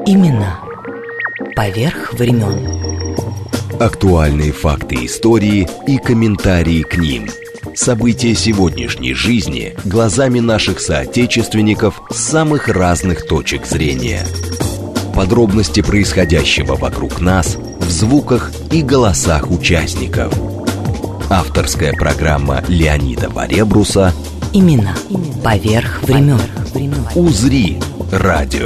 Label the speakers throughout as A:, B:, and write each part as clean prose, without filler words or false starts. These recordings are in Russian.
A: Имена поверх времен.
B: Актуальные факты истории и комментарии к ним. События сегодняшней жизни глазами наших соотечественников с самых разных точек зрения. Подробности происходящего вокруг нас в звуках и голосах участников. Авторская программа Леонида Баребруса
A: Имена поверх времен.
B: «Узри радио».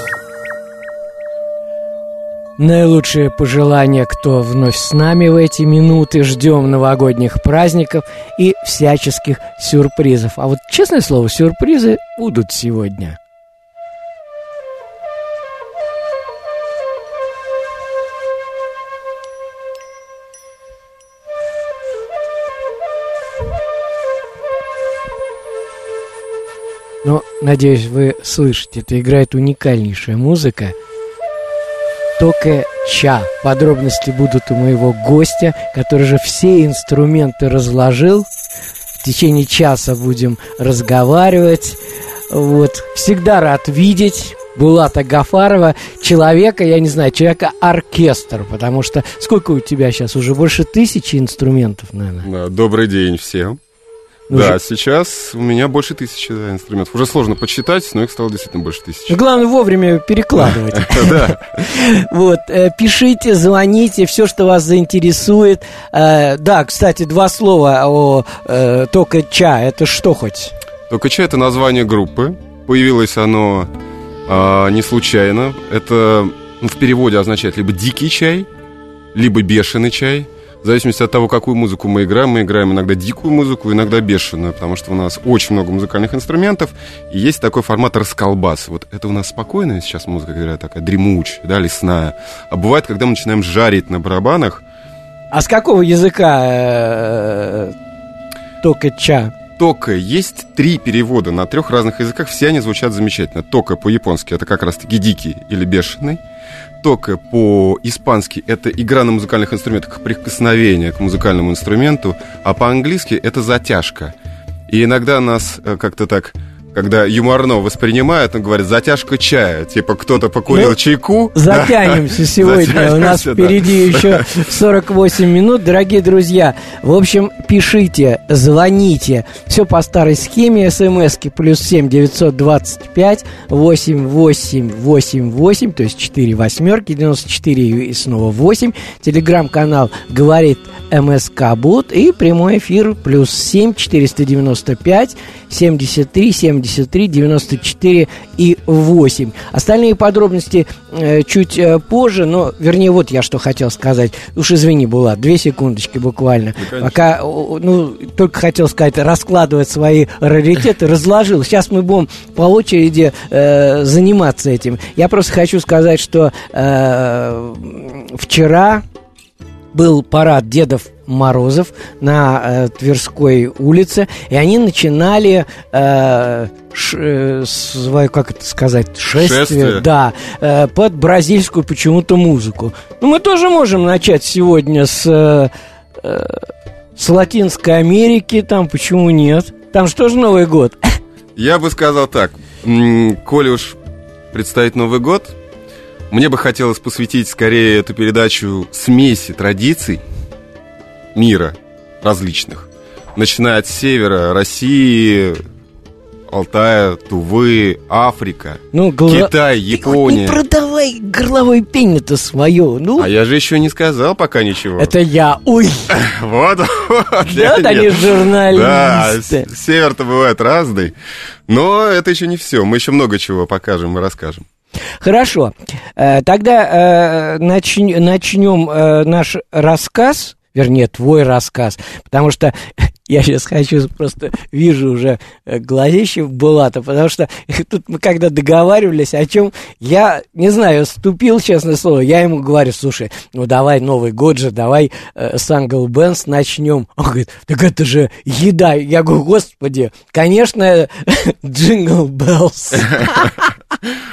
C: Наилучшие пожелания, кто вновь с нами в эти минуты. Ждем новогодних праздников и всяческих сюрпризов. А вот, честное слово, сюрпризы будут сегодня. Но, надеюсь, вы слышите, это играет уникальнейшая музыка. Токе Ча. Подробности будут у моего гостя, который же все инструменты разложил. В течение часа будем разговаривать. Вот. Всегда рад видеть Булата Гафарова, человека, я не знаю, человека-оркестр, потому что сколько у тебя сейчас? Уже больше 1000 инструментов, наверное.
D: Добрый день всем. Да, сейчас у меня больше 1000 инструментов. Уже сложно подсчитать, но их стало действительно больше 1000.
C: Главное вовремя перекладывать.
D: Да.
C: Вот, пишите, звоните, все, что вас заинтересует. Да, кстати, 2 слова о Токе Ча. Это что хоть?
D: Токе Ча — это название группы. Появилось оно не случайно. Это в переводе означает либо дикий чай, либо бешеный чай. В зависимости от того, какую музыку мы играем иногда дикую музыку, иногда бешеную, потому что у нас очень много музыкальных инструментов, и есть такой формат расколбас. Вот это у нас спокойная сейчас музыка, когда такая дремучая, да, лесная. А бывает, когда мы начинаем жарить на барабанах.
C: А с какого языка Токе Ча?
D: Тока. Есть 3 перевода на 3 разных языках, все они звучат замечательно. Тока по-японски — это как раз-таки дикий или бешеный. Тока по-испански — это игра на музыкальных инструментах, прикосновение к музыкальному инструменту, а по-английски — это затяжка. И иногда нас как-то так, когда юморно воспринимают, он говорит: затяжка чая. Типа кто-то покурил чайку.
C: Затянемся сегодня. У нас впереди еще 48 минут. Дорогие друзья, в общем, пишите, звоните. Все по старой схеме. СМСки +7 925 8888, то есть 4 восьмерки, 94 и снова 8. Телеграм-канал говорит МСК Бот. И прямой эфир +7 495 73 73 94 и 8. Остальные подробности чуть позже, но, вернее, вот я что хотел сказать. Уж извини, Булат, 2 секундочки буквально. Да, пока, только хотел сказать, раскладывать свои раритеты, разложил. Сейчас мы будем по очереди заниматься этим. Я просто хочу сказать, что вчера был парад Дедов Морозов на Тверской улице, и они начинали свое, как это сказать, шествие. Да, под бразильскую почему-то музыку. Ну, мы тоже можем начать сегодня с Латинской Америки, там почему нет? Там же тоже Новый год.
D: Я бы сказал так: коли уж предстоит Новый год, мне бы хотелось посвятить скорее эту передачу смеси традиций мира различных, начиная от севера России, Алтая, Тувы, Африка, Китай, Япония.
C: Ты не продавай горловое пение-то свое.
D: А я же еще не сказал пока ничего.
C: Это я. Ой.
D: Вот.
C: Да, они журналисты.
D: Да, север-то бывает разный. Но это еще не все. Мы еще много чего покажем и расскажем.
C: Хорошо. Тогда начнем наш рассказ. Вернее, твой рассказ, потому что я сейчас просто вижу уже глазище Булата, потому что тут мы когда договаривались о чем, я, не знаю, вступил, честное слово, я ему говорю: слушай, ну давай Новый год же, давай Сангл Бенс начнем. Он говорит: так это же еда. Я говорю: господи, конечно, Джингл Беллс.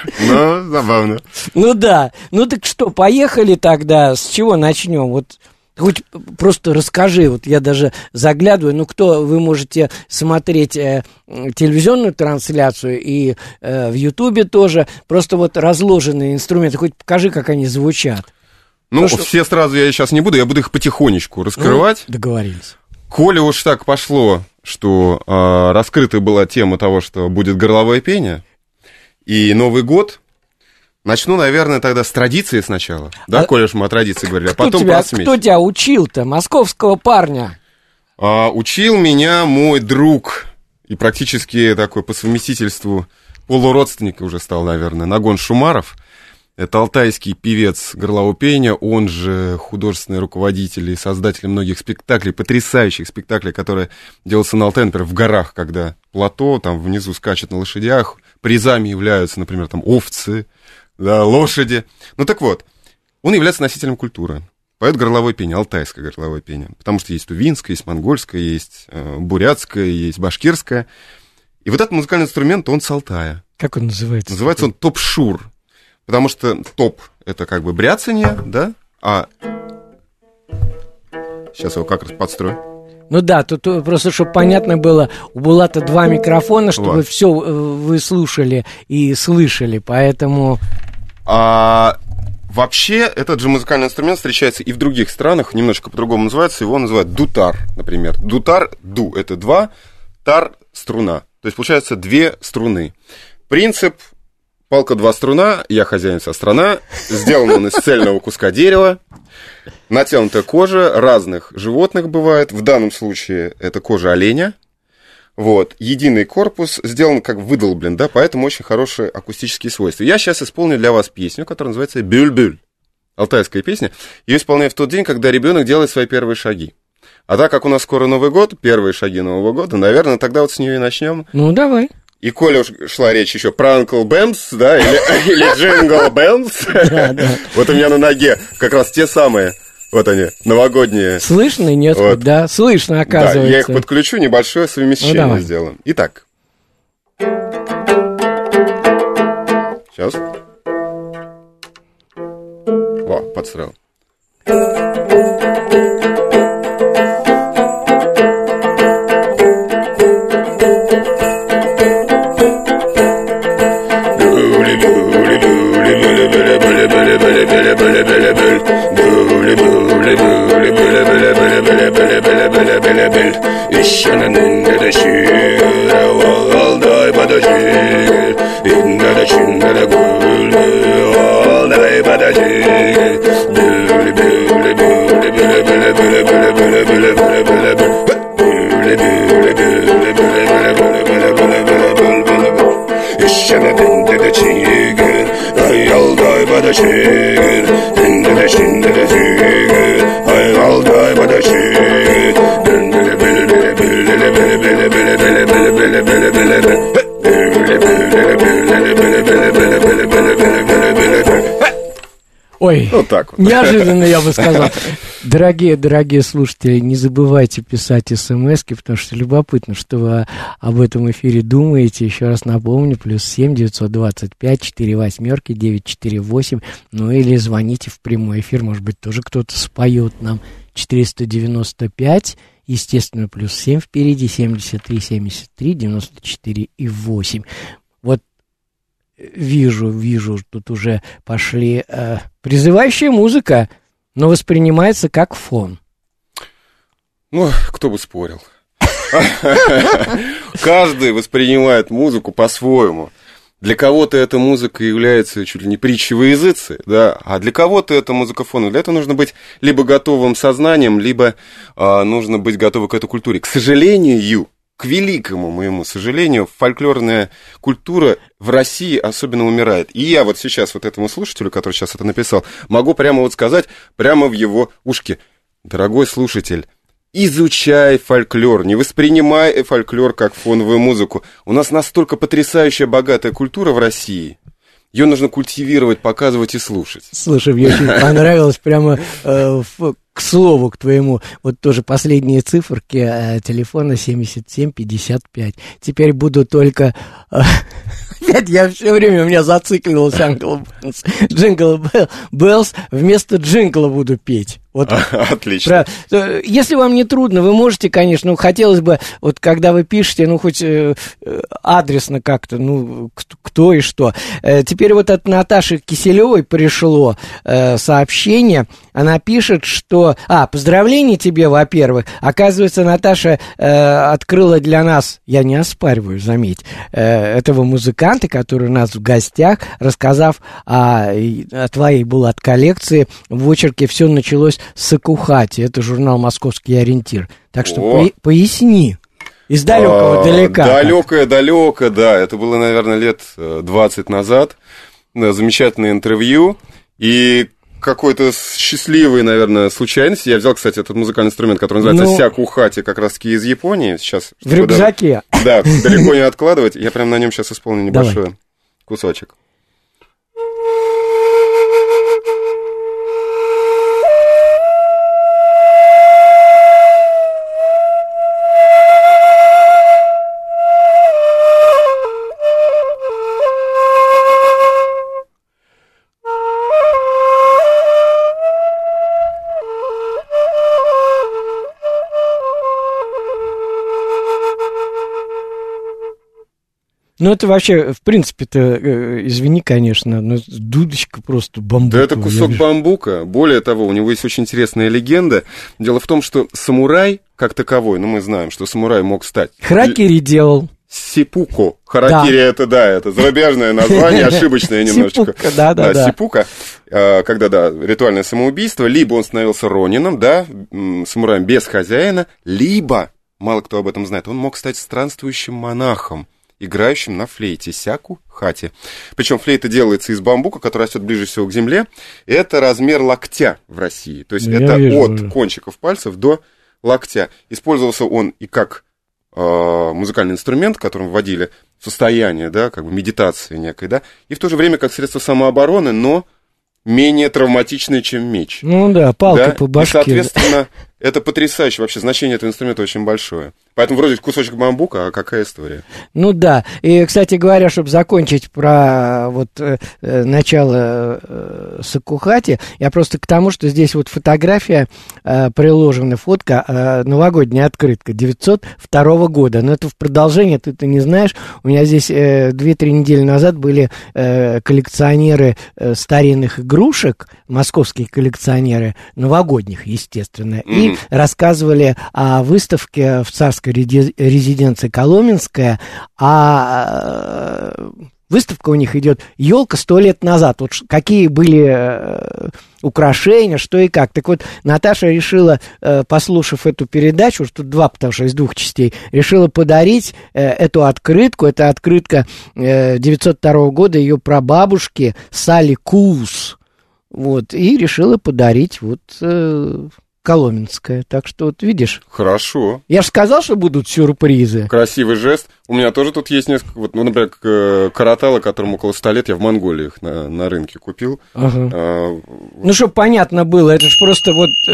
D: Ну, забавно.
C: Ну да, ну так что, поехали тогда, с чего начнем? Вот Хоть просто расскажи, вот я даже заглядываю, вы можете смотреть телевизионную трансляцию и в Ютубе тоже, просто вот разложенные инструменты, хоть покажи, как они звучат.
D: Все сразу я сейчас не буду, я буду их потихонечку раскрывать.
C: Договорились.
D: Коли уж так пошло, что раскрыта была тема того, что будет горловое пение, и Новый год, начну, наверное, тогда с традиции сначала. Да, коли уж мы о традиции говорили, а потом про смесь.
C: Кто тебя учил-то, московского парня?
D: Учил меня мой друг, и практически такой по совместительству полуродственник уже стал, наверное, Нагон Шумаров. Это алтайский певец горлового пения, он же художественный руководитель и создатель многих спектаклей, потрясающих спектаклей, которые делаются на Алтае, например, в горах, когда плато, там внизу скачут на лошадях, призами являются, например, там овцы, да, лошади. Так вот, он является носителем культуры. Поет горловое пение, алтайское горловое пение, потому что есть тувинское, есть монгольское, есть бурятское, есть башкирское. И вот этот музыкальный инструмент, он с Алтая.
C: Как он называется?
D: Называется он топ-шур. Потому что топ — это как бы бряцание, да, а... Сейчас я его как раз подстрою.
C: Тут просто, чтобы понятно было, у Булата 2 микрофона, чтобы все вы слушали и слышали, поэтому...
D: Вообще, этот же музыкальный инструмент встречается и в других странах, немножко по-другому называется, его называют дутар, например. Дутар, ду — это 2, тар — струна, то есть получается 2 струны. Принцип... Палка 2 струна, я хозяин вся страна, сделан он из цельного куска дерева, натянутая кожа разных животных бывает, в данном случае это кожа оленя, единый корпус сделан как выдолблен, да, поэтому очень хорошие акустические свойства. Я сейчас исполню для вас песню, которая называется «Бюль-бюль», алтайская песня, ее исполняю в тот день, когда ребенок делает свои первые шаги. А так как у нас скоро Новый год, первые шаги Нового года, наверное, тогда вот с нее и начнем.
C: Давай.
D: И коли уж шла речь еще про Uncle Бэмс, да, или Джингл Бэмс, вот у меня на ноге как раз те самые, вот они, новогодние.
C: Слышно? Нет, да, слышно, оказывается. Да,
D: я их подключу, небольшое совмещение сделаем. Итак. Сейчас. Подстроил.
C: Ой,
D: вот так вот.
C: Неожиданно, я бы сказал. Дорогие слушатели, не забывайте писать смс-ки, потому что любопытно, что вы об этом эфире думаете. Еще раз напомню, +7 925 48 948, или звоните в прямой эфир, может быть, тоже кто-то споет нам. 495, естественно, +7 впереди, 73 73 94 и 8. Вижу, тут уже пошли призывающая музыка, но воспринимается как фон.
D: Кто бы спорил. Каждый воспринимает музыку по-своему. Для кого-то эта музыка является чуть ли не притчей во языце, да, а для кого-то это музыка фона. Для этого нужно быть либо готовым сознанием, либо нужно быть готовым к этой культуре. К сожалению, к великому моему сожалению, фольклорная культура в России особенно умирает. И я сейчас этому слушателю, который сейчас это написал, могу прямо сказать, прямо в его ушки: дорогой слушатель, изучай фольклор, не воспринимай фольклор как фоновую музыку. У нас настолько потрясающая, богатая культура в России. Ее нужно культивировать, показывать и слушать.
C: Слушай, мне очень понравилось прямо к слову, к твоему, тоже последние циферки телефона 7755. Теперь буду только... Опять я все время, у меня зацикливался Джингл Беллс. Вместо джингла буду петь. Вот.
D: Отлично.
C: Если вам не трудно, вы можете, конечно, ну, хотелось бы, вот когда вы пишете, ну, хоть адресно как-то, ну, кто и что. Теперь вот от Наташи Киселевой пришло сообщение. Она пишет, что... поздравления тебе, во-первых. Оказывается, Наташа открыла для нас, я не оспариваю, заметь, этого музыканта, который у нас в гостях, рассказав о твоей, Булат, коллекции. В очерке «Все началось с Сакухати». Это журнал «Московский ориентир». Так что поясни. Из далекого далека.
D: Далекое, да. Это было, наверное, лет 20 назад. Да, замечательное интервью. И какой-то счастливой, наверное, случайности. Я взял, кстати, этот музыкальный инструмент, который называется сякухати, как раз-таки из Японии. Сейчас,
C: в рюкзаке.
D: Да, далеко не откладывать. Я прям на нем сейчас исполню небольшой кусочек.
C: Ну, это вообще, в принципе-то, извини, конечно, но дудочка просто бамбука.
D: Да, это кусок бамбука. Более того, у него есть очень интересная легенда. Дело в том, что самурай, как таковой, мы знаем, что самурай мог стать...
C: Харакири делал.
D: Сипуко. Харакири, это зарубежное название, ошибочное немножечко.
C: Сипука, да.
D: Сипука, когда, ритуальное самоубийство, либо он становился ронином, самураем без хозяина, либо, мало кто об этом знает, он мог стать странствующим монахом, играющим на флейте, сяку-хати. Причем флейта делается из бамбука, который растет ближе всего к земле. Это размер локтя в России. То есть от кончиков пальцев до локтя. Использовался он и как музыкальный инструмент, которым вводили в состояние, как бы медитации некой, и в то же время как средство самообороны, но менее травматичное, чем меч.
C: Ну да, палка по башке.
D: И, соответственно, это потрясающе. Вообще, значение этого инструмента очень большое. Поэтому вроде кусочек бамбука, а какая история?
C: Ну да. И, кстати говоря, чтобы закончить про начало сакухати, я просто к тому, что здесь вот фотография, приложена фотка, новогодняя открытка 902 года. Но это в продолжение, ты не знаешь. У меня здесь 2-3 недели назад были коллекционеры старинных игрушек, московские коллекционеры, новогодних, естественно, и рассказывали о выставке в царской резиденции Коломенская, выставка у них идет «Елка 100 лет назад». Вот какие были украшения, что и как. Так вот, Наташа решила, послушав эту передачу, что тут два, потому что из 2 частей, решила подарить эту открытку. Это открытка 902 года ее прабабушки Салли Куус. Вот, и решила подарить Коломенская. Так что, вот видишь.
D: Хорошо.
C: Я же сказал, что будут сюрпризы.
D: Красивый жест. У меня тоже тут есть несколько... например, каратала, которому около 100 лет, я в Монголии их на рынке купил.
C: Ага. Чтобы понятно было, это же просто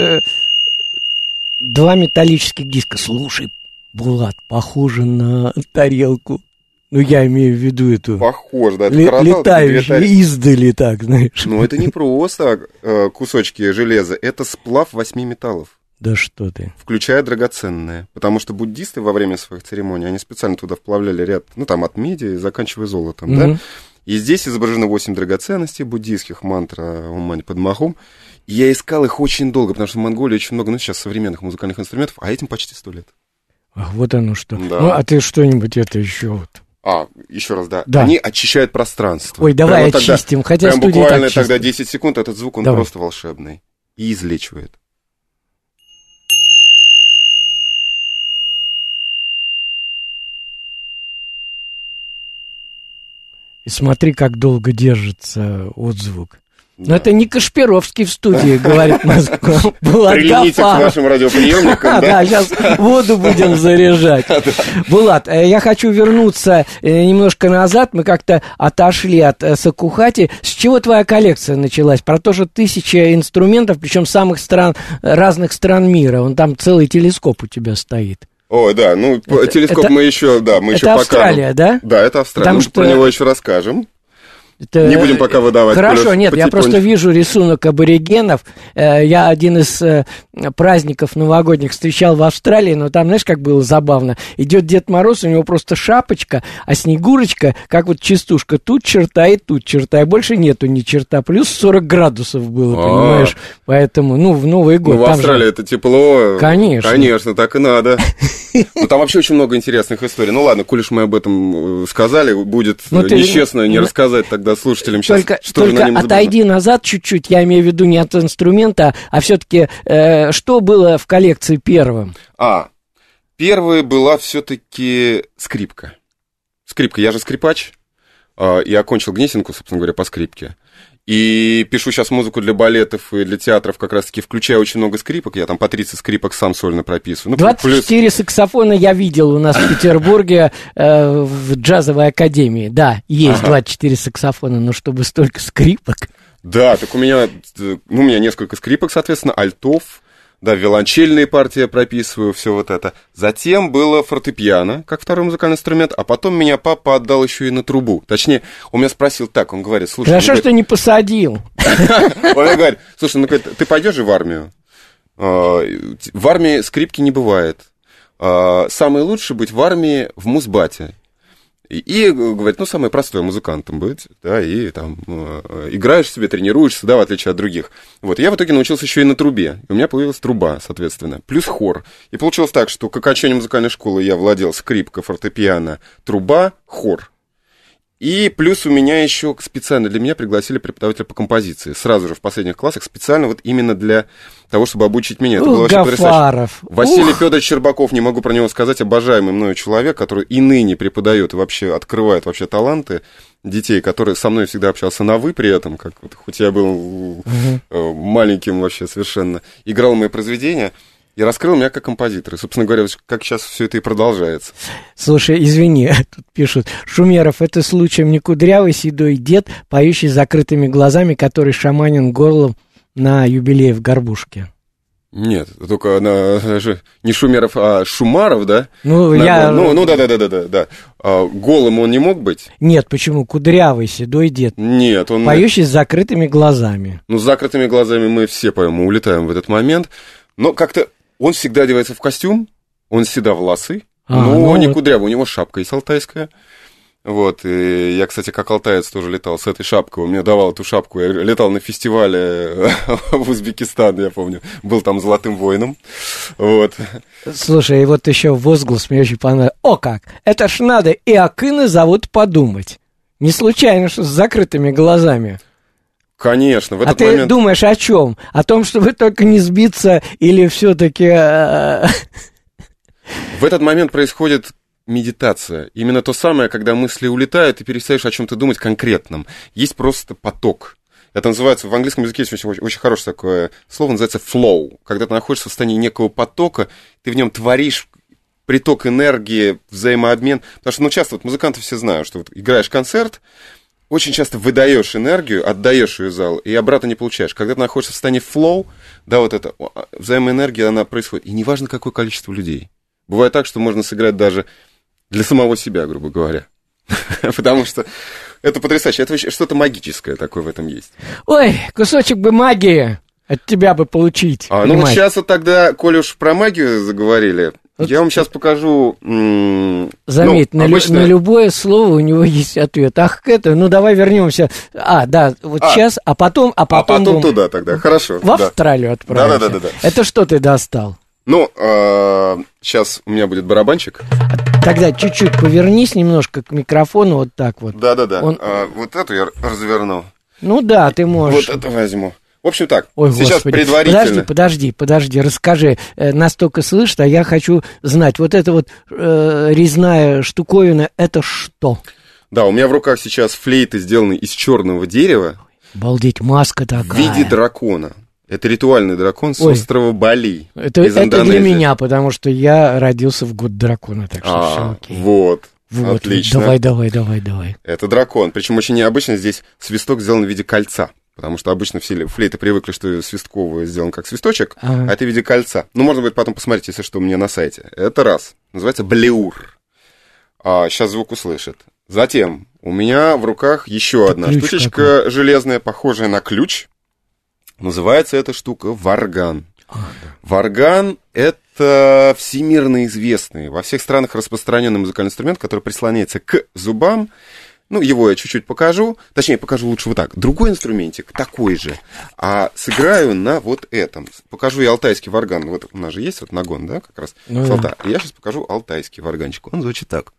C: 2 металлических диска. Слушай, Булат, похоже на тарелку. Я имею в виду эту...
D: Похоже, да.
C: Летающие издали, так, знаешь.
D: Это не просто кусочки железа, это сплав 8 металлов.
C: Да что ты.
D: Включая драгоценные. Потому что буддисты во время своих церемоний, они специально туда вплавляли ряд, от меди, заканчивая золотом, И здесь изображено 8 драгоценностей буддийских, мантра Ом Мани Падме Хум. И я искал их очень долго, потому что в Монголии очень много, сейчас современных музыкальных инструментов, а этим почти 100 лет.
C: Ах, вот оно что.
D: Да.
C: А ты что-нибудь еще
D: еще раз, да.
C: Да.
D: Они очищают пространство.
C: Ой, давай очистим, хотя студия
D: буквально
C: так чисто.
D: тогда 10 секунд, этот звук, он просто волшебный. И излечивает.
C: И смотри, как долго держится отзвук. Но это не Кашпировский в студии, говорит Москва.
D: Прильните к вашим радиоприемникам,
C: да? Сейчас воду будем заряжать. Булат, я хочу вернуться немножко назад. Мы как-то отошли от сакухати. С чего твоя коллекция началась? Про то, что 1000 инструментов, причем самых разных стран мира. Вон там целый телескоп у тебя стоит.
D: Ой, да, телескоп мы еще покажем.
C: Это Австралия, да?
D: Да, это Австралия. Мы про него еще расскажем. Не будем пока выдавать.
C: Хорошо, нет, я просто вижу рисунок аборигенов. Я один из праздников новогодних встречал в Австралии, но там, знаешь, как было забавно. Идет Дед Мороз, у него просто шапочка, а Снегурочка, как вот частушка, тут черта и тут черта, и больше нету ни черта. Плюс 40 градусов было, понимаешь? Поэтому, ну, в Новый год.
D: Ну, в Австралии это тепло.
C: Конечно.
D: Конечно, так и надо. Ну, там вообще очень много интересных историй. Ну, ладно, коль уж мы об этом сказали, будет нечестно не рассказать тогда слушателям сейчас, что же на нем изображено. Только
C: отойди назад чуть-чуть, я имею в виду не от инструмента, а все-таки что было в коллекции первым?
D: Первой была все-таки скрипка. Скрипка, я же скрипач, и окончил Гнесинку, собственно говоря, по скрипке. И пишу сейчас музыку для балетов и для театров, как раз-таки включая очень много скрипок. Я там по 30 скрипок сам сольно прописываю.
C: 24 саксофона я видел у нас в Петербурге в джазовой академии. Да, есть 24 саксофона, но чтобы столько скрипок.
D: Да, так у меня несколько скрипок, соответственно, альтов. Да, виолончельные партии я прописываю, все вот это. Затем было фортепиано, как второй музыкальный инструмент, а потом меня папа отдал еще и на трубу. Точнее, он меня спросил так, он говорит, слушай...
C: Хорошо, что не посадил.
D: Он мне говорит, слушай, ты пойдешь же в армию? В армии скрипки не бывает. Самое лучшее быть в армии в музбате. И говорит, самое простое музыкантом быть, да, и там играешь себе, тренируешься, да, в отличие от других. Вот, я в итоге научился еще и на трубе, и у меня появилась труба, соответственно, плюс хор. И получилось так, что к окончанию музыкальной школы я владел скрипка, фортепиано, труба, хор. И плюс у меня еще специально для меня пригласили преподавателя по композиции. Сразу же в последних классах, специально вот именно для того, чтобы обучить меня. Это было вообще потрясающе. Василий Федорович Щербаков, не могу про него сказать, обожаемый мною человек, который и ныне преподает и вообще открывает вообще таланты детей, который со мной всегда общался на «вы» при этом, как вот, хоть я был маленьким вообще совершенно, играл мои произведения. И раскрыл меня как композитор. И, собственно говоря, как сейчас все это и продолжается.
C: Слушай, извини, тут пишут, Шумеров, это случаем не кудрявый седой дед, поющий с закрытыми глазами, который шаманин горлом на юбилее в Горбушке.
D: Нет, только она же не Шумеров, а Шумаров, да?
C: Да.
D: Голым он не мог быть?
C: Нет, почему? Кудрявый седой дед.
D: Нет, он...
C: Поющий с закрытыми глазами.
D: С закрытыми глазами мы все поем, мы улетаем в этот момент. Но как-то... Он всегда одевается в костюм, он седовласый, но не кудрявый, у него шапка есть алтайская. Вот, и я, кстати, как алтаец тоже летал с этой шапкой, он мне давал эту шапку, я летал на фестивале в Узбекистан, я помню, был там золотым воином, вот.
C: Слушай, и вот еще возглас мне очень понравился. О как, это ж надо, и Акына зовут подумать. Не случайно, что с закрытыми глазами.
D: Конечно, в этот
C: момент...
D: момент...
C: ты думаешь о чем? О том, чтобы только не сбиться или все-таки...
D: В этот момент происходит медитация. Именно то самое, когда мысли улетают, и перестаешь о чем-то думать конкретном. Есть просто поток. Это называется, в английском языке есть очень хорошее такое слово, называется flow. Когда ты находишься в состоянии некого потока, ты в нем творишь приток энергии, взаимообмен. Потому что, часто вот музыканты все знают, что вот играешь концерт, очень часто выдаешь энергию, отдаешь ее зал, и обратно не получаешь. Когда ты находишься в состоянии flow, да, вот эта взаимоэнергия, она происходит. И неважно, какое количество людей. Бывает так, что можно сыграть даже для самого себя, грубо говоря. Потому что это потрясающе. Это что-то магическое такое в этом есть.
C: Ой, кусочек бы магии от тебя бы получить.
D: Ну вот сейчас вот тогда, коли уж про магию заговорили... Я вам сейчас покажу...
C: Заметь, на любое слово у него есть ответ. Давай вернемся. Сейчас, а потом
D: туда тогда, хорошо.
C: В Австралию отправимся. Да. Это что ты достал?
D: Сейчас у меня будет барабанчик.
C: Тогда чуть-чуть повернись немножко к микрофону, вот так вот.
D: Да. Вот эту я разверну.
C: Ты можешь.
D: Вот это возьму. В общем так, сейчас
C: Господи.
D: предварительно...
C: Подожди, расскажи, настолько слышно, я хочу знать, вот эта вот резная штуковина, это что?
D: Да, у меня в руках сейчас флейты, сделанные из черного дерева.
C: Обалдеть, маска такая.
D: В виде дракона. Это ритуальный дракон с острова Бали.
C: Это для меня, потому что я родился в год дракона, так что все окей.
D: Вот, отлично.
C: Давай.
D: Это дракон, причем очень необычно, здесь свисток сделан в виде кольца. Потому что обычно все флейты привыкли, что свистковый сделан как свисточек, а это в виде кольца. Можно будет потом посмотреть, если что, у меня на сайте. Это раз. Называется блеур. Сейчас звук услышит. Затем у меня в руках еще одна штучечка железная, похожая на ключ. Называется эта штука варган. Варган — это всемирно известный, во всех странах распространенный музыкальный инструмент, который прислоняется к зубам. Ну, его я чуть-чуть покажу. Точнее, покажу лучше вот так. Другой инструментик такой же, а сыграю на вот этом. Покажу я алтайский варган. Вот у нас же есть вот нагон, да, как раз? Я сейчас покажу алтайский варганчик. Он звучит так.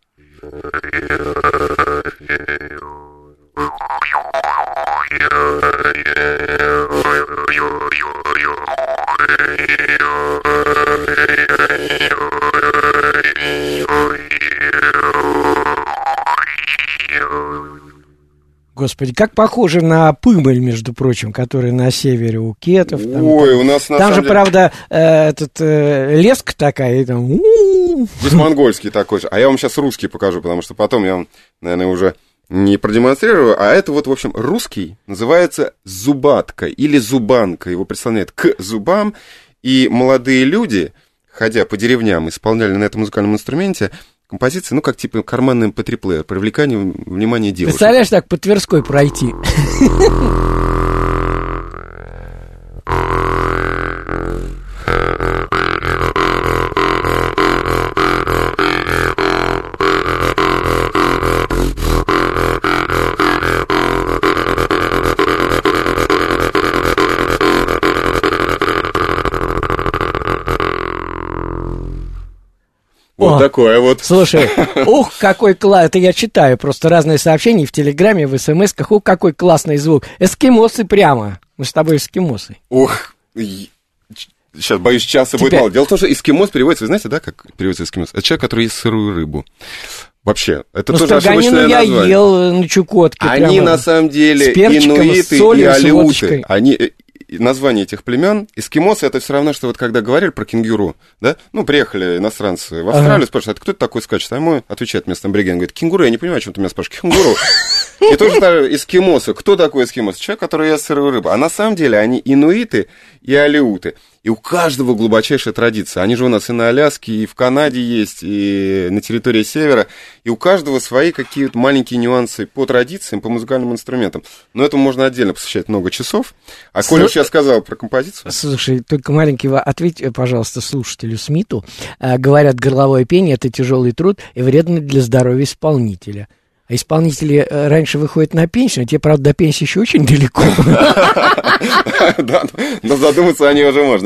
C: Господи, как похоже на пымель, между прочим, который на севере у кетов. Там,
D: ой, у нас на
C: там
D: самом
C: же, правда, леска такая, и там...
D: Здесь монгольский такой же. А я вам сейчас русский покажу, потому что потом я вам, наверное, уже не продемонстрирую. А это вот, в общем, русский называется зубатка или зубанка. Его прислоняют к зубам, и молодые люди, ходя по деревням, исполняли на этом музыкальном инструменте композиции, ну, как типа карманный MP3-плеер, привлекание внимания девушек.
C: Представляешь, так по Тверской пройти?
D: Вот такое вот.
C: Слушай, ух, какой класс. Это я читаю просто разные сообщения в Телеграме, в СМС-ках. Ух, какой классный звук. Эскимосы прямо. Мы с тобой эскимосы.
D: Ух, сейчас, боюсь, часа будет мало. Дело в том, что эскимос переводится, вы знаете, да, как переводится эскимос? Это человек, который ест сырую рыбу. Вообще, это тоже ошибочное название. Я ел на Чукотке. Они на самом деле инуиты и алеуты. Они... Название этих племен, эскимосы, это все равно, что вот когда говорили про кенгуру, да, ну, приехали иностранцы в Австралию, спрашивают, кто это такой скачет? А ему отвечает местный абориген, говорит, кенгуру, я не понимаю, о чем ты меня спрашиваешь, кенгуру. И тоже эскимосы. Кто такой эскимос? Человек, который ест сырую рыбу. А на самом деле они инуиты и алеуты. И у каждого глубочайшая традиция. Они же у нас и на Аляске, и в Канаде есть, и на территории Севера. И у каждого свои какие-то маленькие нюансы по традициям, по музыкальным инструментам. Но этому можно отдельно посвящать много часов. А Коля сейчас сказал про композицию.
C: Слушай, только маленький... Ответь, пожалуйста, слушателю Смиту. Говорят, горловое пение — это тяжелый труд и вредно для здоровья исполнителя. А исполнители раньше выходят на пенсию, а тебе, правда, до пенсии еще очень далеко.
D: Да, но задуматься о ней уже можно.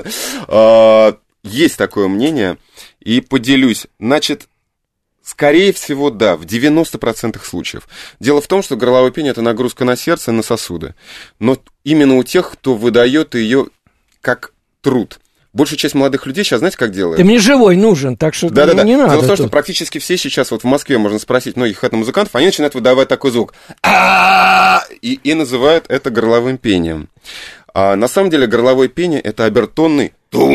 D: Есть такое мнение, и поделюсь. Значит, скорее всего, да, в 90% случаев. Дело в том, что горловое пение — это нагрузка на сердце, на сосуды. Но именно у тех, кто выдает ее как труд. Большая часть молодых людей сейчас, знаете, как делают?
C: Ты мне живой нужен, так что
D: не надо. Дело в том,
C: тут.
D: что практически все сейчас, вот в Москве можно спросить многих этномузыкантов, они начинают выдавать такой звук. И называют это горловым пением. А на самом деле горловое пение — это обертонный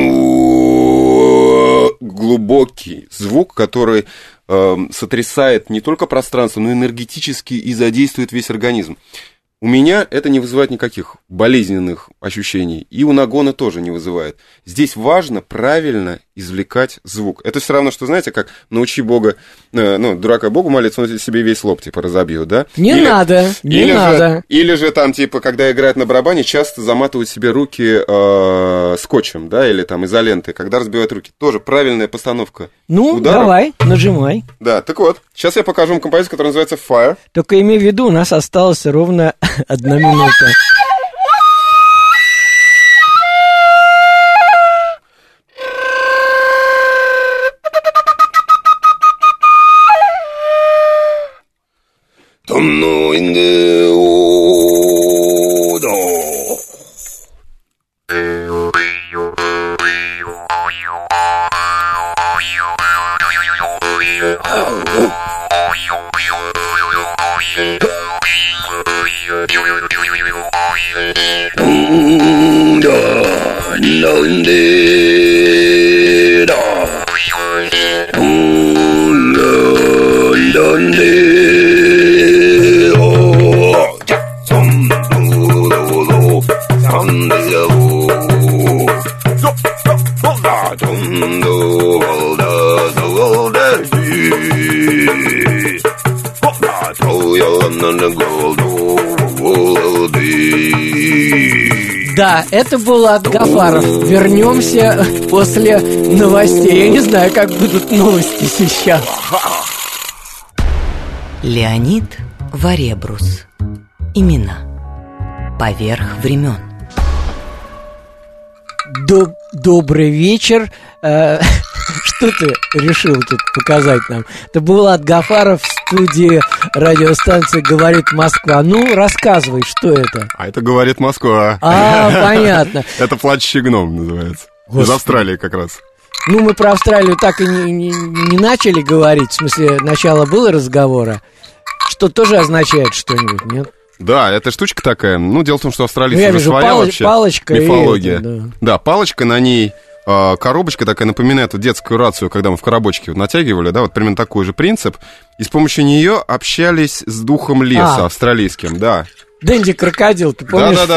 D: глубокий звук, который сотрясает не только пространство, но и энергетически и задействует весь организм. У меня это не вызывает никаких болезненных ощущений, и у нагона тоже не вызывает. Здесь важно правильно извлекать звук. Это все равно, что, знаете, как научи Бога, дурака Богу молиться, он себе весь лоб, типа, разобьет, да?
C: Не надо.
D: Или же там, типа, когда играют на барабане, часто заматывают себе руки скотчем, да, или там изолентой, когда разбивают руки. Тоже правильная постановка ударов.
C: Давай, нажимай.
D: Да, так вот, сейчас я покажу вам композицию, которая называется Fire.
C: Только имей в виду, у нас осталось ровно 1 минута. Да, это был Булат Гафаров. Вернемся после новостей. Я не знаю, как будут новости сейчас.
A: Леонид Варебрус. Имена. Поверх времен.
C: Добрый вечер. Что ты решил тут показать нам? Это Булат Гафаров в студии радиостанции «Говорит Москва». Ну, рассказывай, что это?
D: А это «Говорит Москва».
C: Понятно.
D: Это «Плачущий гном» называется. Из Австралии как раз.
C: Ну, мы про Австралию так и не начали говорить. В смысле, начало было разговора. Что тоже означает что-нибудь, нет?
D: Да, это штучка такая. Ну, дело в том, что австралийцы
C: уже своя вообще
D: палочка мифология.
C: Это,
D: да, палочка, на ней коробочка такая напоминает вот детскую рацию, когда мы в коробочке вот натягивали, да, вот примерно такой же принцип. И с помощью нее общались с духом леса австралийским, да.
C: Дэнди Крокодил, ты помнишь?
D: Да.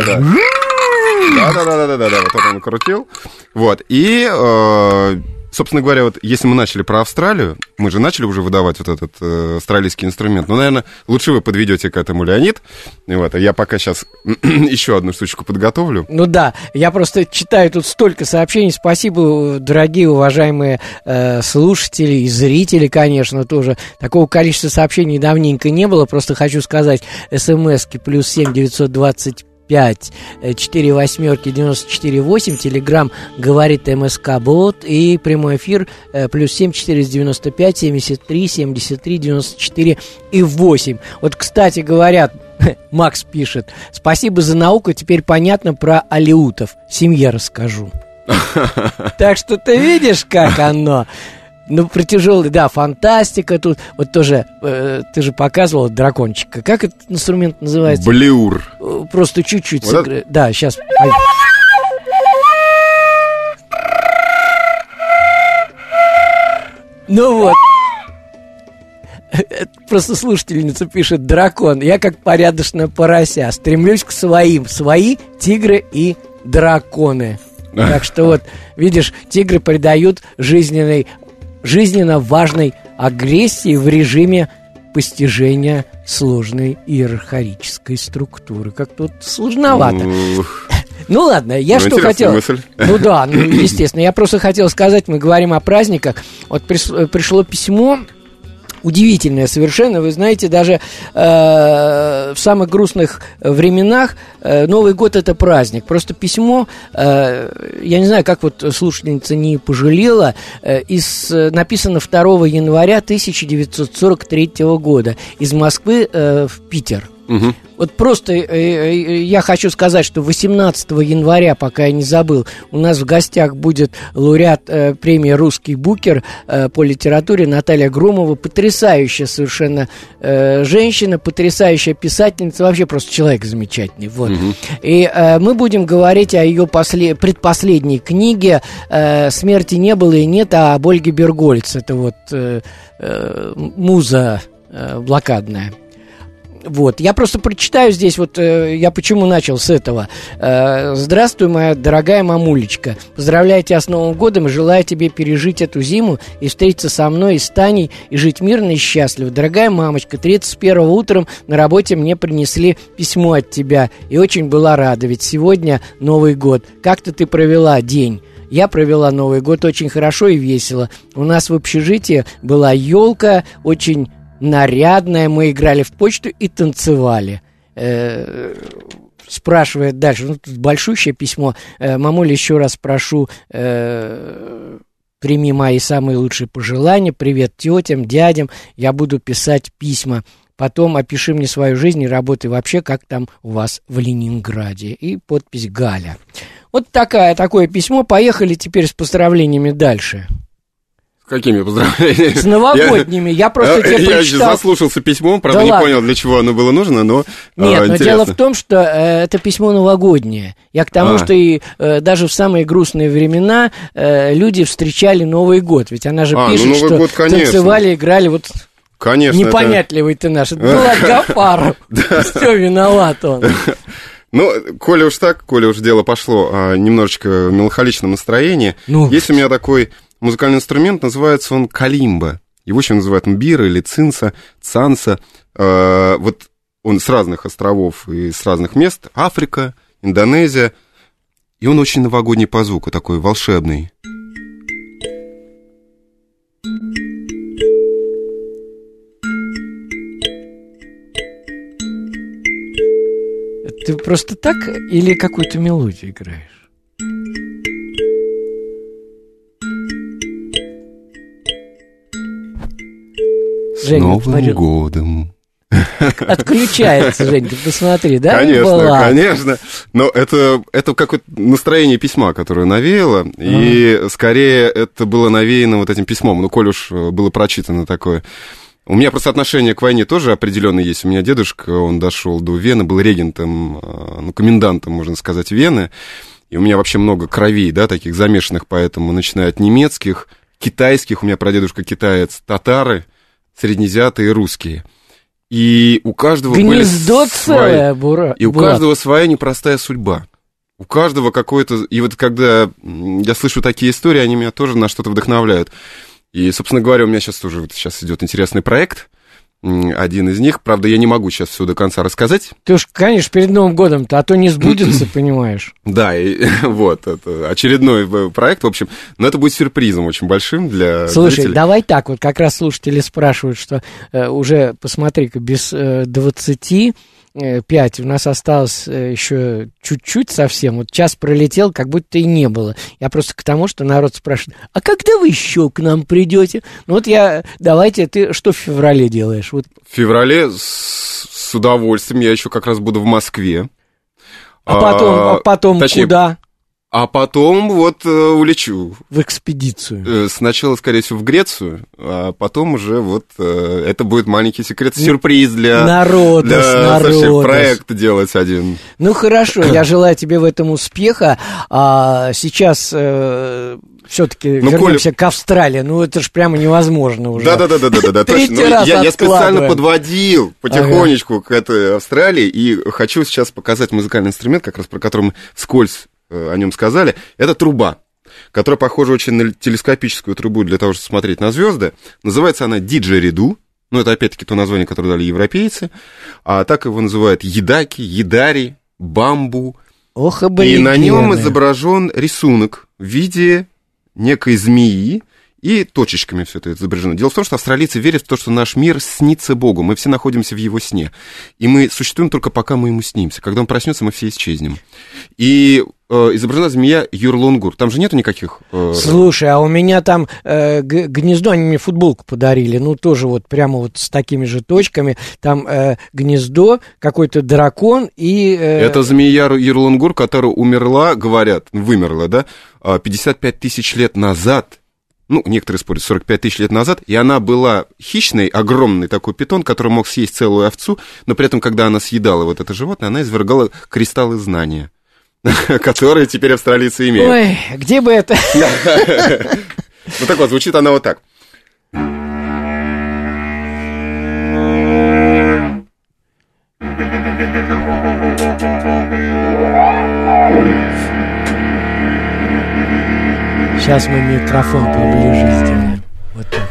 D: Да, вот он крутил. Вот, и, собственно говоря, вот если мы начали про Австралию, мы же начали уже выдавать вот этот австралийский инструмент, ну, наверное, лучше вы подведете к этому, Леонид. Вот, а я пока сейчас еще одну штучку подготовлю.
C: Ну да, я просто читаю тут столько сообщений. Спасибо, дорогие, уважаемые слушатели и зрители, конечно, тоже. Такого количества сообщений давненько не было. Просто хочу сказать, смски +7 925 4 восьмерки 94,8, телеграм говорит МСК-бот, и прямой эфир +7 495 73 73 94 и 8. Вот, кстати, говорят, Макс пишет: спасибо за науку, теперь понятно про алеутов. Семье расскажу. Так что ты видишь, как оно. Ну, про тяжелый, да, фантастика тут. Вот тоже, ты же показывал дракончика. Как этот инструмент называется?
D: Блюр.
C: Просто чуть-чуть
D: вот
C: сыграть. Да, сейчас. Ну вот. Просто слушательница пишет: дракон. Я как порядочная порося. Стремлюсь к своим. Свои тигры и драконы. Так что вот, видишь, тигры придают жизненно важной агрессии в режиме постижения сложной иерархической структуры. Как-то вот сложновато. Ну ладно, я что хотел...
D: мысль.
C: Ну да, ну естественно. Я просто хотел сказать, мы говорим о праздниках. Вот пришло письмо удивительное совершенно. Вы знаете, даже в самых грустных временах Новый год — это праздник. Просто письмо, я не знаю, как вот слушательница не пожалела, написано 2 января 1943 года из Москвы в Питер.
D: Угу.
C: Вот просто я хочу сказать, что 18 января, пока я не забыл, у нас в гостях будет лауреат премии «Русский букер» по литературе Наталья Громова. Потрясающая совершенно женщина, потрясающая писательница, вообще просто человек замечательный. Вот. Угу. И мы будем говорить о ее предпоследней книге «Смерти не было и нет», об Ольге Бергольц. Это вот муза блокадная. Вот, я просто прочитаю здесь, вот я почему начал с этого. Здравствуй, моя дорогая мамулечка. Поздравляю тебя с Новым годом и желаю тебе пережить эту зиму и встретиться со мной и с Таней и жить мирно и счастливо. Дорогая мамочка, 31-го утром на работе мне принесли письмо от тебя и очень была рада, ведь сегодня Новый год. Как-то ты провела день? Я провела Новый год очень хорошо и весело. У нас в общежитии была елка, очень нарядная, мы играли в почту и танцевали. Спрашивает дальше, ну, тут большущее письмо. Мамуля, еще раз прошу, прими мои самые лучшие пожелания. Привет тетям, дядям, я буду писать письма. Потом опиши мне свою жизнь и работай вообще, как там у вас в Ленинграде. И подпись Галя. Вот такое письмо. Поехали теперь с поздравлениями дальше.
D: Какими поздравлениями?
C: С новогодними. Я просто тебе прочитал.
D: Я заслушался письмом, правда, не понял, для чего оно было нужно, но
C: нет, но
D: интересно.
C: дело в том, что это письмо новогоднее. Я к тому, что и даже в самые грустные времена люди встречали Новый год. Ведь она же пишет, что
D: год,
C: танцевали, играли, вот...
D: Конечно.
C: Непонятливый ты наш. Это Булат Гафаров. Все, виноват он.
D: Ну, коли уж дело пошло немножечко в меланхоличном настроении, есть у меня такой музыкальный инструмент, называется он калимба. Его еще называют мбира или цинса, цанса. Вот Он с разных островов и с разных мест. Африка, Индонезия. И он очень новогодний по звуку, такой волшебный.
C: Ты просто так или какую-то мелодию играешь?
D: С
C: Жень,
D: Новым
C: смотрю,
D: годом.
C: отключается, Жень, ты посмотри, да?
D: Конечно, конечно. Но это какое-то настроение письма, которое навеяло. И скорее это было навеяно вот этим письмом. Ну, коль уж было прочитано такое. У меня просто отношение к войне тоже определенное есть. У меня дедушка, он дошел до Вены, был регентом, ну, комендантом, можно сказать, Вены. И у меня вообще много кровей, да, таких замешанных, поэтому, начиная от немецких, китайских, у меня прадедушка китаец, татары, среднеазиаты и русские. И у каждого
C: гнездо целое, Бура.
D: И у каждого своя непростая судьба. У каждого какое-то... И вот когда я слышу такие истории, они меня тоже на что-то вдохновляют. И, собственно говоря, у меня сейчас тоже сейчас идет интересный проект, один из них. Правда, я не могу сейчас все до конца рассказать.
C: Ты уж, конечно, перед Новым годом-то, а то не сбудется, понимаешь.
D: Да, и вот, это очередной проект, в общем, но это будет сюрпризом очень большим для
C: Слушай,
D: зрителей.
C: давай так, вот как раз слушатели спрашивают, что уже, посмотри-ка, без 25 у нас осталось еще чуть-чуть совсем, вот час пролетел, как будто и не было. Я просто к тому, что народ спрашивает, а когда вы еще к нам придете? Ну вот давайте, ты что в феврале делаешь? Вот.
D: В феврале с удовольствием, я еще как раз буду в Москве.
C: А потом
D: точнее,
C: куда?
D: А потом вот улечу.
C: В экспедицию.
D: Сначала, скорее всего, в Грецию, а потом уже вот это будет маленький секрет, сюрприз для
C: народа.
D: Проект делать один.
C: Ну, хорошо, я желаю тебе в этом успеха. Сейчас все-таки вернемся к Австралии. Ну, это же прямо невозможно уже.
D: Да, точно. Я специально подводил потихонечку к этой Австралии, и хочу сейчас показать музыкальный инструмент, как раз про который мы вскользь о нем сказали. Это труба, которая похожа очень на телескопическую трубу для того, чтобы смотреть на звезды. Называется она диджериду. Ну, это опять-таки то название, которое дали европейцы. А так его называют едаки, едари, бамбу.
C: Ох, аборигены.
D: И на нем изображен рисунок в виде некой змеи, и точечками все это изображено. Дело в том, что австралийцы верят в то, что наш мир снится Богу. Мы все находимся в его сне. И мы существуем только пока мы ему снимся. Когда он проснется, мы все исчезнем. И изображена змея Юрлунгур. Там же нету никаких...
C: Слушай, а у меня там гнездо, они мне футболку подарили, ну, тоже вот прямо вот с такими же точками. Там гнездо, какой-то дракон и... Это
D: змея Юрлунгур, которая умерла, говорят, вымерла, да, 55 тысяч лет назад. Ну, некоторые спорят, 45 тысяч лет назад, и она была хищной, огромный такой питон, который мог съесть целую овцу, но при этом, когда она съедала вот это животное, она извергала кристаллы знания, которые теперь австралийцы имеют.
C: Ой, где бы это...
D: Ну, так вот, звучит она вот так.
C: Сейчас мы микрофон поближе сделаем. Вот так.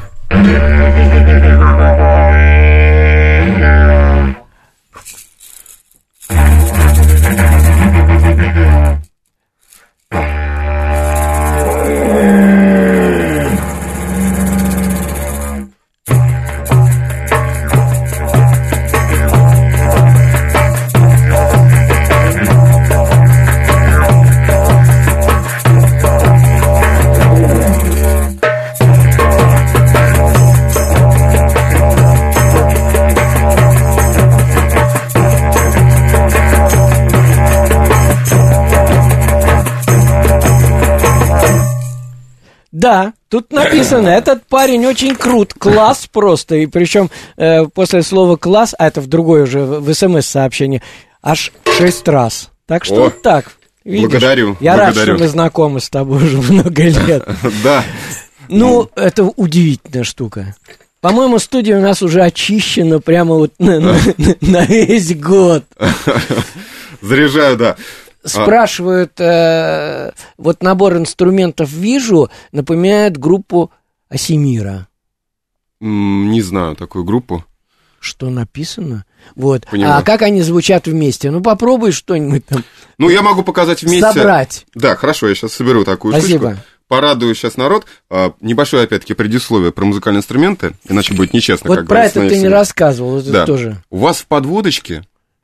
C: Да, тут написано, этот парень очень крут, класс просто, и причем после слова класс, а это в другое уже, в СМС-сообщении, аж 6 раз. Так что вот так. Видишь,
D: благодарю.
C: Я рад, что мы знакомы с тобой уже много лет.
D: Да.
C: Ну, это удивительная штука. По-моему, студия у нас уже очищена прямо вот на весь год.
D: Заряжаю, да.
C: Спрашивают, вот набор инструментов вижу, напоминает группу Асимира.
D: Не знаю такую группу.
C: Что написано? Вот.
D: Понимаю.
C: А как они звучат вместе? Ну, попробуй что-нибудь там.
D: Ну, я могу показать вместе.
C: Собрать.
D: Да, хорошо, я сейчас соберу такую
C: Спасибо.
D: штучку. Порадую сейчас народ. Небольшое, опять-таки, предисловие про музыкальные инструменты, иначе будет нечестно.
C: Вот
D: как
C: про
D: говорится,
C: это ты не рассказывал, вот
D: да.
C: это тоже.
D: У вас в подводочке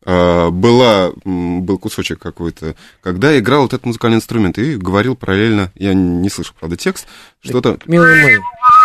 D: был кусочек какой-то, когда играл вот этот музыкальный инструмент, и говорил параллельно, я не слышу, правда, текст, что-то...
C: Милый мой.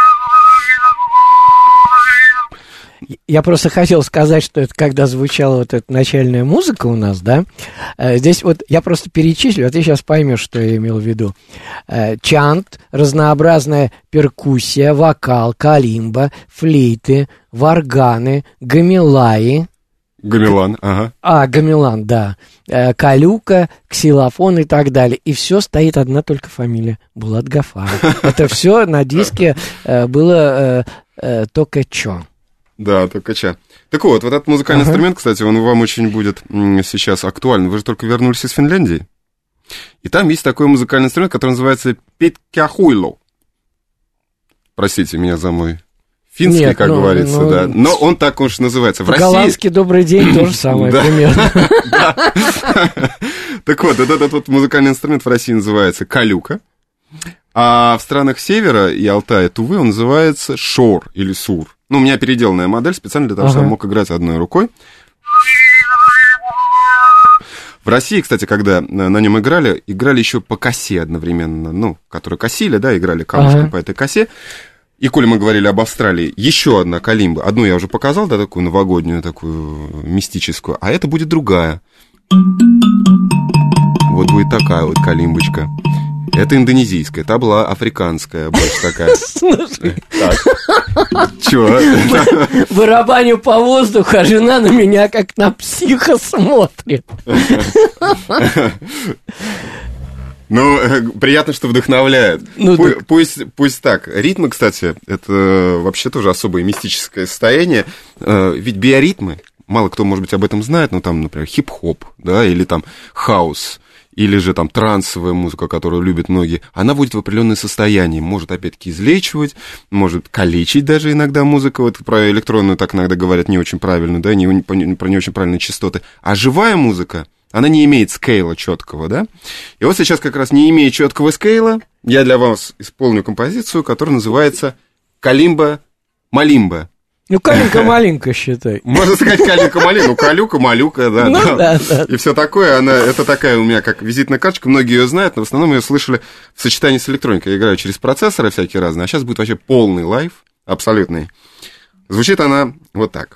C: Я просто хотел сказать, что это когда звучала вот эта начальная музыка у нас, да, здесь вот я просто перечислю, а ты сейчас поймешь, что я имел в виду. Чант, разнообразная перкуссия, вокал, калимба, флейты, варганы, гамелаи.
D: Гамелан, ага.
C: Гамелан, да. Калюка, ксилофон и так далее. И все стоит одна только фамилия. Булат Гафаров. Это все на диске было только чё.
D: Да, только ча. Так вот этот музыкальный инструмент, кстати, он вам очень будет сейчас актуален. Вы же только вернулись из Финляндии. И там есть такой музыкальный инструмент, который называется петкяхуйло. Простите меня за мой финский,
C: нет,
D: как говорится, да. Но он так уж называется. В России...
C: Голландский «Добрый день» то же самое примерно.
D: Так вот, этот вот музыкальный инструмент в России называется калюка. А в странах Севера и Алтая, Тувы, он называется шор или сур. Ну, у меня переделанная модель специально для того, чтобы я мог играть одной рукой. В России, кстати, когда на нем играли еще по косе одновременно. Ну, которые косили, да, играли камушком по этой косе. И коли мы говорили об Австралии, еще одна калимба. Одну я уже показал, да, такую новогоднюю, такую мистическую. А это будет другая. Вот будет такая вот калимбочка. Это индонезийская, та была африканская, больше такая.
C: Слушай.
D: Так. Чего?
C: Барабаню по воздуху, а жена на меня как на психа смотрит.
D: Ну, приятно, что вдохновляет.
C: Ну,
D: пусть так. Ритмы, кстати, это вообще тоже особое мистическое состояние. Ведь биоритмы, мало кто, может быть, об этом знает, но там, например, хип-хоп, да, или там хаус, или же там трансовая музыка, которую любят многие, она вводит в определенное состояние, может, опять-таки, излечивать, может калечить даже иногда музыка, вот про электронную так иногда говорят не очень правильно, да, про не очень правильные частоты, а живая музыка, она не имеет скейла четкого, да, и вот сейчас как раз не имея четкого скейла, я для вас исполню композицию, которая называется «Калимба-малимба».
C: Ну, калинка-малинка, считай.
D: Можно сказать калинка-малинка, ну, калюка-малюка, да,
C: ну, да.
D: И все такое, это такая у меня как визитная карточка, многие ее знают, но в основном ее слышали в сочетании с электроникой. Я играю через процессоры всякие разные, а сейчас будет вообще полный лайв, абсолютный. Звучит она вот так.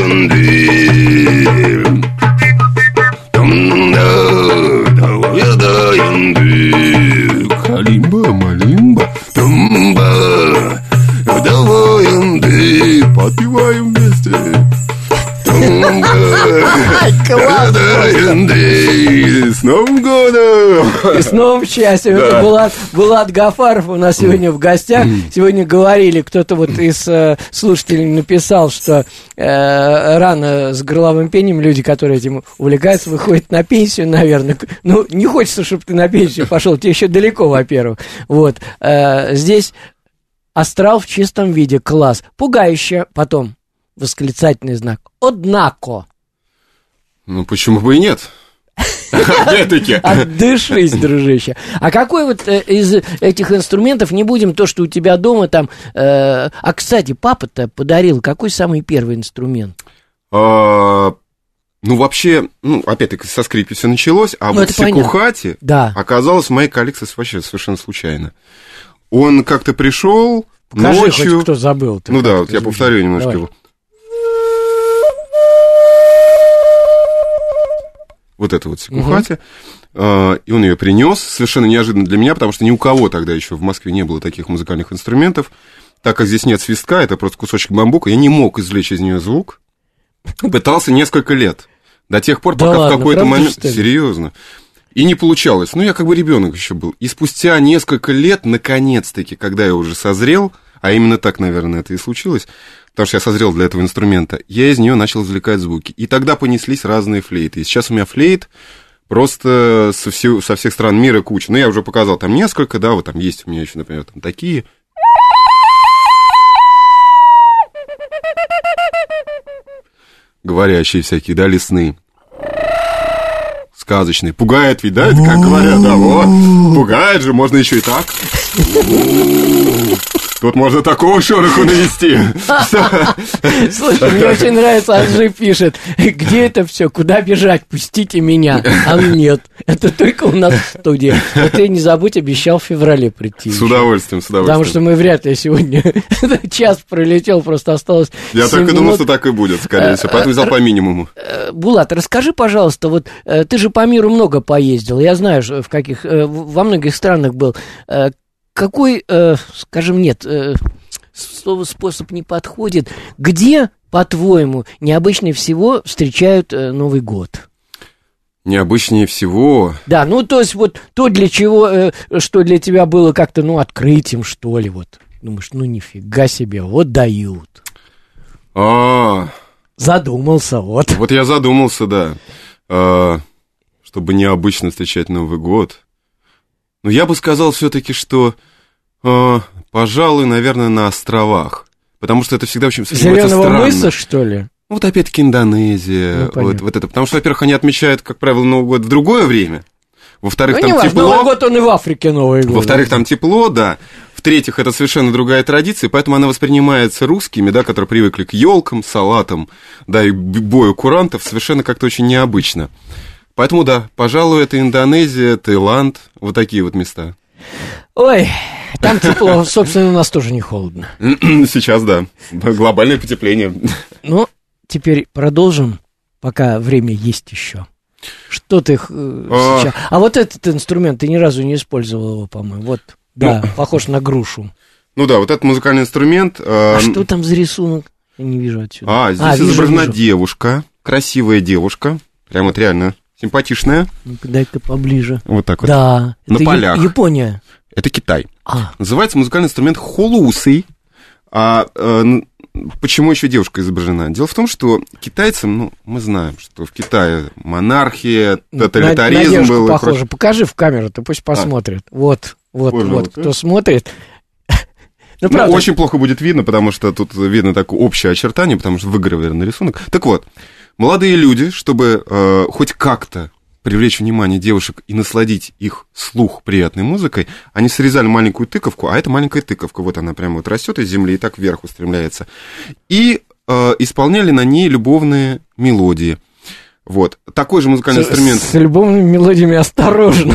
D: Калимба, малимба, тумба, давай, подпеваем вместе. С Новым годом!
C: И с новым счастьем. Да. Это Булат Гафаров у нас сегодня в гостях. Сегодня говорили, кто-то вот из слушателей написал, что рано с горловым пением люди, которые этим увлекаются, выходят на пенсию, наверное. Ну, не хочется, чтобы ты на пенсию пошел, тебе еще далеко, во-первых. Вот. Здесь астрал в чистом виде, класс. Пугающе, потом восклицательный знак. Однако.
D: Ну, почему бы и нет? Опять-таки.
C: Отдышись, дружище. А какой вот из этих инструментов, не будем то, что у тебя дома там... А, кстати, папа-то подарил какой самый первый инструмент?
D: Ну, вообще, опять-таки, со скрипки все началось, а вот Секухати оказалось в моей коллекции вообще совершенно случайно. Он как-то пришел ночью...
C: хоть кто забыл.
D: Ну да, вот я повторю немножко его. Вот это вот Секухати, и он ее принес, совершенно неожиданно для меня, потому что ни у кого тогда еще в Москве не было таких музыкальных инструментов, так как здесь нет свистка, это просто кусочек бамбука, я не мог извлечь из нее звук, пытался несколько лет, до тех пор, пока в какой-то момент... Серьезно. И не получалось, я как бы ребенок еще был, и спустя несколько лет, наконец-таки, когда я уже созрел, а именно так, наверное, это и случилось, потому что я созрел для этого инструмента, я из нее начал извлекать звуки. И тогда понеслись разные флейты. И сейчас у меня флейт просто со всех стран мира куча. Я уже показал там несколько, да, вот там есть у меня еще, например, там такие. Говорящие всякие, да, лесные. Сказочные. Пугает, ведь, да, это как говорят, да, вот. Пугает же, можно еще и так. Тут можно такого шороху навести.
C: Слушай, мне очень нравится, Анжи пишет, где это все, куда бежать, пустите меня. А нет, это только у нас в студии. Но ты не забудь, обещал в феврале прийти.
D: С удовольствием, с удовольствием.
C: Потому что мы вряд ли сегодня час пролетел, просто осталось 7 минут.
D: Я так и думал, что так и будет, скорее всего, поэтому взял по минимуму.
C: Булат, расскажи, пожалуйста, вот ты же по миру много поездил, я знаю, во многих странах был. Какой, скажем, нет, слово способ не подходит. Где, по-твоему, необычнее всего встречают Новый год?
D: Необычнее всего?
C: Да, то есть вот то, для чего, что для тебя было как-то, открытием, что ли, вот. Думаешь, нифига себе, вот дают. Задумался, вот.
D: Вот я задумался, да. Чтобы необычно встречать Новый год. Но я бы сказал все-таки, что, пожалуй, наверное, на островах. Потому что это всегда очень воспринимается странно.
C: Зелёного мыса, что ли?
D: Вот опять-таки Индонезия. Вот это. Потому что, во-первых, они отмечают, как правило, Новый год в другое время. Во-вторых, там тепло.
C: Новый год, он и в Африке Новый год.
D: Во-вторых, там тепло, да. В-третьих, это совершенно другая традиция, поэтому она воспринимается русскими, да, которые привыкли к елкам, салатам, да, и бою курантов, совершенно как-то очень необычно. Поэтому, да, пожалуй, это Индонезия, Таиланд, вот такие вот места.
C: Ой, там тепло, собственно, у нас тоже не холодно.
D: Сейчас, да, глобальное потепление.
C: Теперь продолжим, пока время есть еще. Что ты сейчас... А вот этот инструмент, ты ни разу не использовал его, по-моему, вот, да, похож на грушу.
D: Ну да, вот этот музыкальный инструмент...
C: А что там за рисунок? Я не вижу отсюда.
D: Здесь изображена девушка, красивая девушка, прям вот реально... Симпатичная.
C: Ну-ка, дай-ка поближе.
D: Вот так вот.
C: Да.
D: На
C: это
D: полях.
C: Япония.
D: Это Китай. Называется музыкальный инструмент холусы. Почему еще девушка изображена? Дело в том, что китайцам, мы знаем, что в Китае монархия, тоталитаризм
C: на
D: был.
C: Похоже. Покажи в камеру-то, пусть посмотрят. Вот, кто смотрит.
D: Очень плохо будет видно, потому что тут видно такое общее очертание, потому что выгравирован рисунок. Так вот. Молодые люди, чтобы хоть как-то привлечь внимание девушек и насладить их слух приятной музыкой, они срезали маленькую тыковку, а это маленькая тыковка, вот она прямо вот растет из земли и так вверх устремляется, и исполняли на ней любовные мелодии. Вот. Такой же музыкальный инструмент.
C: С любовными мелодиями осторожно.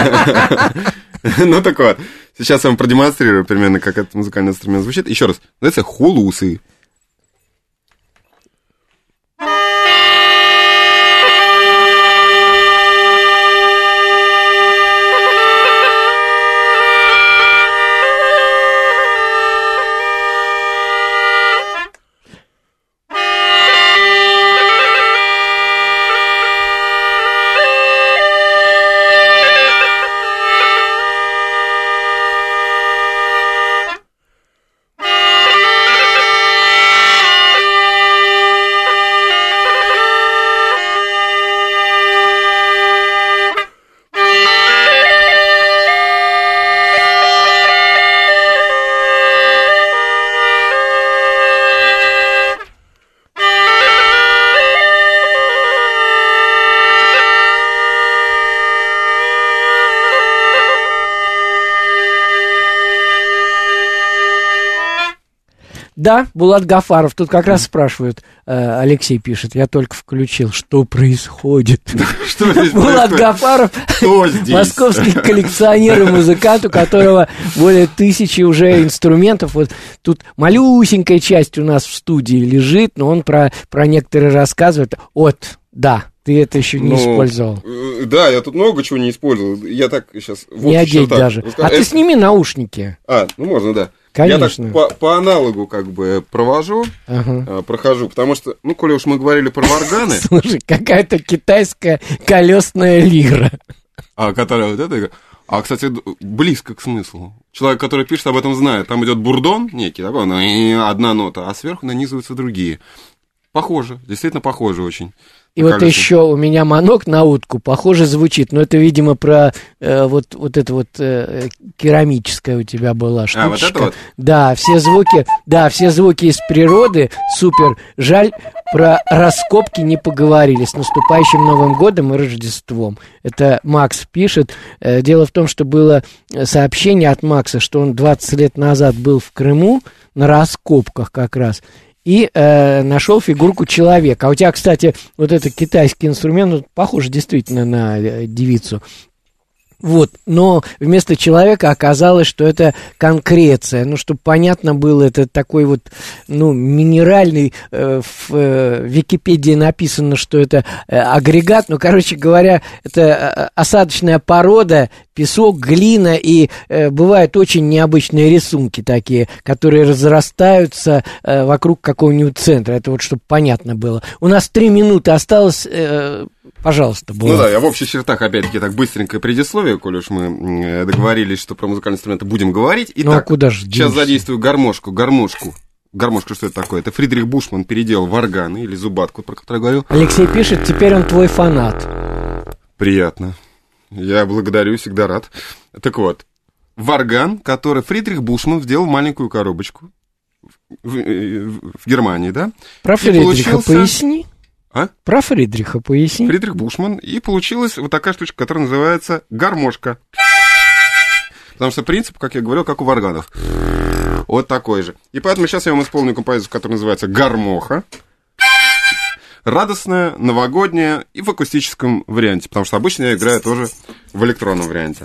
D: Так вот, сейчас я вам продемонстрирую примерно, как этот музыкальный инструмент звучит. Еще раз, называется холусы.
C: Да, Булат Гафаров. Тут как раз спрашивают, Алексей пишет, я только включил, что происходит.
D: Что здесь
C: Булат
D: происходит?
C: Гафаров,
D: Кто здесь?
C: московский коллекционер и музыкант, у которого более 1000 уже инструментов. Вот тут малюсенькая часть у нас в студии лежит, но он про некоторые рассказывает. Да, ты это еще не использовал.
D: Да, я тут много чего не использовал. Я так сейчас...
C: Не одеть даже. Ты сними наушники.
D: Можно, да.
C: Конечно.
D: Я так по аналогу как бы прохожу, потому что, коли уж мы говорили про варганы...
C: Слушай, какая-то китайская колесная лира.
D: Которая вот эта... кстати, близко к смыслу. Человек, который пишет, об этом знает. Там идет бурдон некий, такой, одна нота, а сверху нанизываются другие. Похоже, действительно похоже очень.
C: И вот еще у меня манок на утку, похоже, звучит, но это, видимо, про вот это вот керамическая у тебя была штучка.
D: Вот это вот?
C: Да, все звуки из природы, супер. Жаль, про раскопки не поговорили. С наступающим Новым годом и Рождеством. Это Макс пишет. Дело в том, что было сообщение от Макса, что он 20 лет назад был в Крыму на раскопках как раз. И нашел фигурку человека. А у тебя, кстати, вот этот китайский инструмент похож действительно на девицу. Вот, но вместо человека оказалось, что это конкреция. Ну, чтобы понятно было, это такой вот, минеральный, в Википедии написано, что это агрегат. Короче говоря, это осадочная порода, песок, глина, и бывают очень необычные рисунки такие, которые разрастаются вокруг какого-нибудь центра. Это вот, чтобы понятно было. У нас 3 минуты осталось... Пожалуйста, Булат.
D: Я в общих чертах, опять-таки, так быстренькое предисловие, коль уж мы договорились, что про музыкальные инструменты будем говорить. Итак,
C: куда же
D: сейчас задействую гармошку. Гармошка, что это такое? Это Фридрих Бушман переделал варганы или зубатку, про которую я говорил.
C: Алексей пишет, теперь он твой фанат.
D: Приятно. Я благодарю, всегда рад. Так вот, варган, который Фридрих Бушман сделал маленькую коробочку в Германии, да?
C: Про Фридриха поясни. Про Фридриха поясни.
D: Фридрих Бушман. И получилась вот такая штучка, которая называется гармошка. Потому что принцип, как я говорил, как у варганов. Вот такой же. И поэтому сейчас я вам исполню композицию, которая называется «Гармоха». Радостная, новогодняя и в акустическом варианте. Потому что обычно я играю тоже в электронном варианте.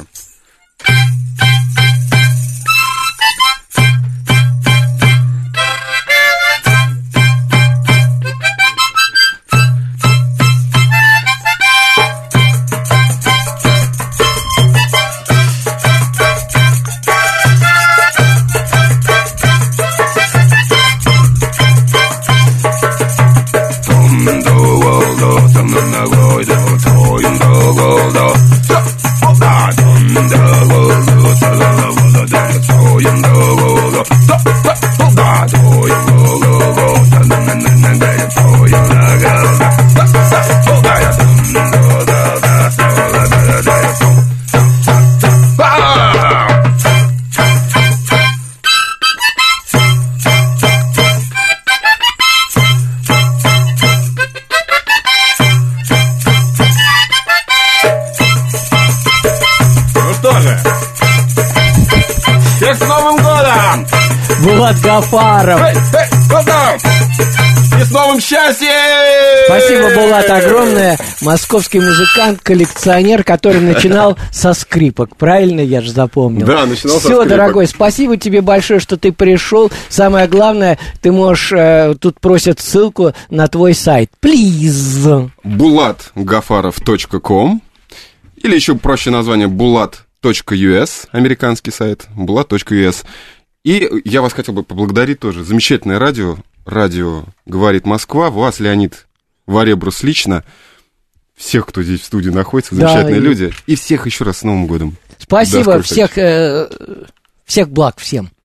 C: Булат Гафаров.
D: И с новым счастьем!
C: Спасибо, Булат, огромное. Московский музыкант, коллекционер, который начинал со скрипок. Правильно я же запомнил?
D: Да, начинал со
C: скрипок. Все, дорогой, спасибо тебе большое, что ты пришел. Самое главное, ты можешь... тут просят ссылку на твой сайт. Please.
D: bulatgafarov.com. Или еще проще название bulat.us. Американский сайт. bulat.us. И я вас хотел бы поблагодарить тоже. Замечательное радио. Радио «Говорит Москва». Вас, Леонид Варебрус, лично. Всех, кто здесь в студии находится. Замечательные люди. И всех еще раз с Новым годом.
C: Спасибо. Всех благ всем.